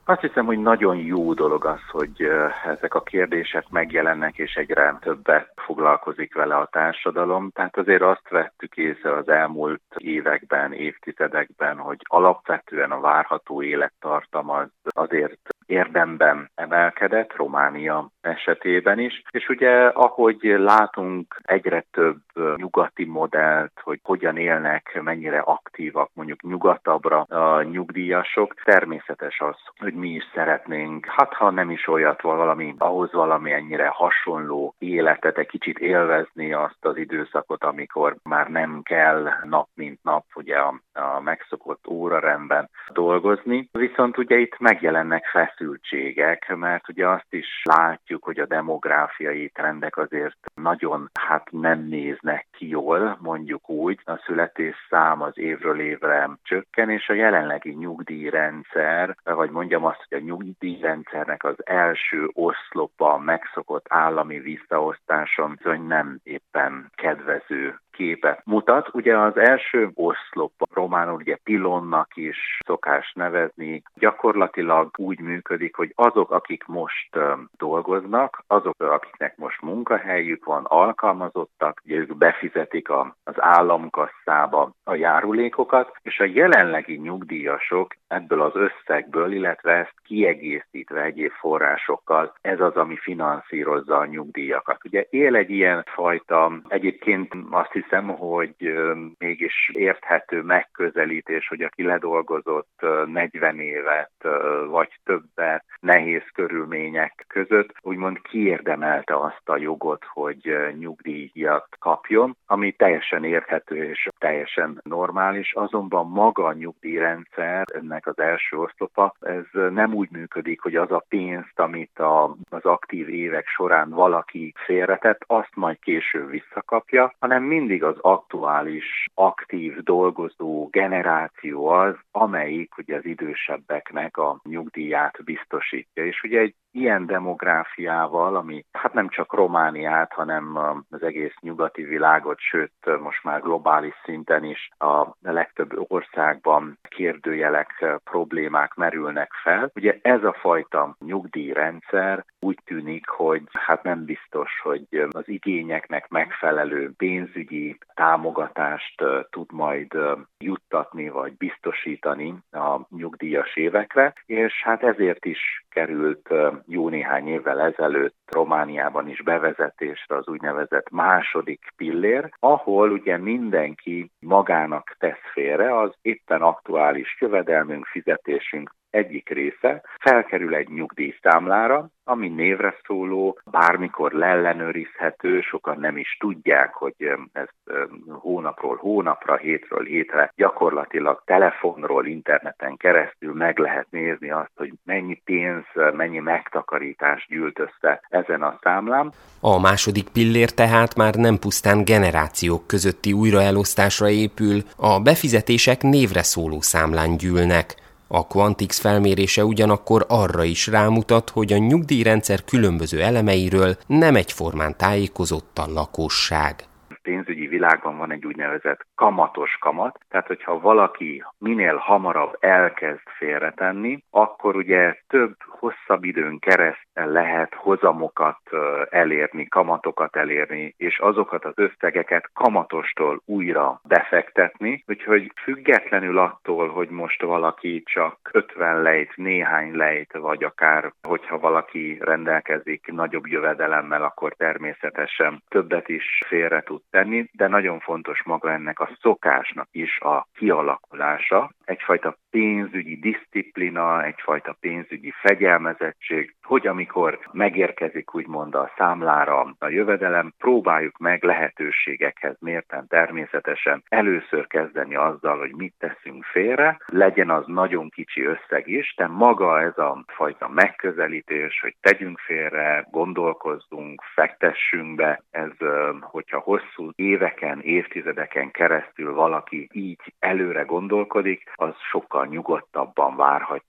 Azt hiszem, hogy nagyon jó dolog az, hogy ezek a kérdések megjelennek, és egyre többet foglalkozik vele a társadalom. Tehát azért azt vettük észre az elmúlt években, évtizedekben, hogy alapvetően a várható élettartam az azért érdemben emelkedett, Románia esetében is. És ugye, ahogy látunk egyre több nyugati modellt, hogy hogyan élnek, mennyire aktívak mondjuk nyugatabbra a nyugdíjasok, természetes az, hogy mi is szeretnénk, hát ha nem is olyat ahhoz valami ennyire hasonló életet, egy kicsit élvezni azt az időszakot, amikor már nem kell nap mint nap ugye a megszokott órarendben dolgozni. Viszont ugye itt megjelennek feszültségek, mert ugye azt is látjuk, hogy a demográfiai trendek azért nagyon nem néznek ki jól, mondjuk úgy. A születésszám az évről évre csökken, és a jelenlegi nyugdíjrendszer, vagy mondjam azt, hogy a nyugdíjrendszernek az első oszlopa megszokott állami visszaosztáson bizony nem éppen kedvező képet mutat. Ugye az első oszlop, románul ugye pilonnak is szokás nevezni, gyakorlatilag úgy működik, hogy azok, akik most dolgoznak, azok, akiknek most munkahelyük van, alkalmazottak, ugye ők befizetik az államkasszába a járulékokat, és a jelenlegi nyugdíjasok ebből az összegből, illetve ezt kiegészítve egyéb forrásokkal, ez az, ami finanszírozza a nyugdíjakat. Ugye él egy ilyen fajta, egyébként azt hiszem, hogy mégis érthető megközelítés, hogy aki ledolgozott 40 évet, vagy többet nehéz körülmények között, úgymond kiérdemelte azt a jogot, hogy nyugdíjat kapjon, ami teljesen érthető és teljesen normális, azonban maga a nyugdíjrendszer, ennek az első oszlopa, ez nem úgy működik, hogy az a pénzt, amit az aktív évek során valaki félretett, azt majd később visszakapja, hanem mindig az aktuális, aktív, dolgozó generáció az, amelyik ugye az idősebbeknek a nyugdíját biztosítja. És ugye egy ilyen demográfiával, ami nem csak Romániát, hanem az egész nyugati világot, sőt most már globális szinten is a legtöbb országban kérdőjelek, problémák merülnek fel. Ugye ez a fajta nyugdíjrendszer úgy tűnik, hogy nem biztos, hogy az igényeknek megfelelő pénzügyi támogatást tud majd juttatni vagy biztosítani a nyugdíjas évekre, és ezért is került jó néhány évvel ezelőtt Romániában is bevezetésre az úgynevezett második pillér, ahol ugye mindenki magának tesz félre az éppen aktuális jövedelmünk, fizetésünk egyik része felkerül egy nyugdíjszámlára, ami névre szóló, bármikor leellenőrizhető, sokan nem is tudják, hogy ez hónapról hónapra, hétről hétre gyakorlatilag telefonról, interneten keresztül meg lehet nézni azt, hogy mennyi pénz, mennyi megtakarítás gyűlt össze ezen a számlán. A második pillér tehát már nem pusztán generációk közötti újraelosztásra épül, a befizetések névre szóló számlán gyűlnek. A Quantix felmérése ugyanakkor arra is rámutat, hogy a nyugdíjrendszer különböző elemeiről nem egyformán tájékozott a lakosság. Pénzügyi világban van egy úgynevezett kamatos kamat, tehát hogyha valaki minél hamarabb elkezd félretenni, akkor ugye hosszabb időn keresztül lehet hozamokat elérni, kamatokat elérni, és azokat az összegeket kamatostól újra befektetni, úgyhogy függetlenül attól, hogy most valaki csak 50 lejt, néhány lejt, vagy akár, hogyha valaki rendelkezik nagyobb jövedelemmel, akkor természetesen többet is félre tud tenni, de nagyon fontos maga ennek a szokásnak is a kialakulása, egyfajta pénzügyi diszciplina, egyfajta pénzügyi fegyelmezettség, hogy amikor megérkezik úgymond a számlára a jövedelem, próbáljuk meg lehetőségekhez mérten természetesen először kezdeni azzal, hogy mit teszünk félre, legyen az nagyon kicsi összeg is, de maga ez a fajta megközelítés, hogy tegyünk félre, gondolkozzunk, fektessünk be, ez, hogyha hosszú éveken, évtizedeken keresztül valaki így előre gondolkodik, az sokkal nyugodtabban várhatja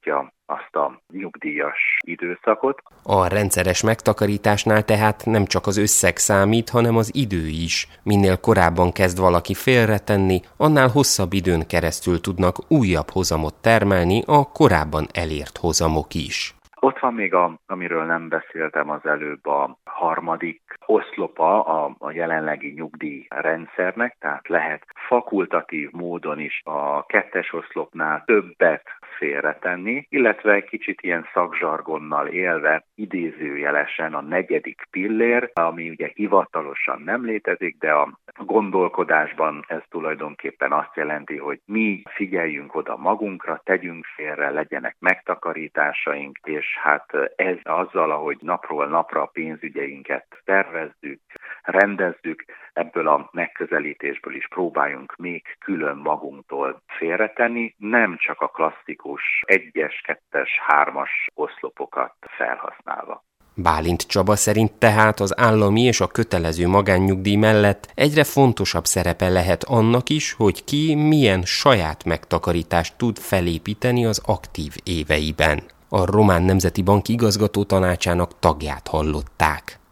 azt a nyugdíjas időszakot. A rendszeres megtakarításnál tehát nem csak az összeg számít, hanem az idő is. Minél korábban kezd valaki félretenni, annál hosszabb időn keresztül tudnak újabb hozamot termelni a korábban elért hozamok is. Ott van még, amiről nem beszéltem az előbb, a harmadik oszlopa a jelenlegi nyugdíjrendszernek, tehát lehet fakultatív módon is a 2. oszlopnál többet félretenni, illetve kicsit ilyen szakzsargonnal élve idézőjelesen a 4. pillér, ami ugye hivatalosan nem létezik, de a gondolkodásban ez tulajdonképpen azt jelenti, hogy mi figyeljünk oda magunkra, tegyünk félre, legyenek megtakarításaink, és hát ez azzal, ahogy napról napra a pénzügyeinket tervezzük, rendezzük, ebből a megközelítésből is próbáljunk még külön magunktól félretenni, nem csak a klasszikus 1-es, 2-es, 3-as oszlopokat felhasználva. Bálint Csaba szerint tehát az állami és a kötelező magánnyugdíj mellett egyre fontosabb szerepe lehet annak is, hogy ki milyen saját megtakarítást tud felépíteni az aktív éveiben. A Román Nemzeti Bank igazgató tanácsának tagját hallották.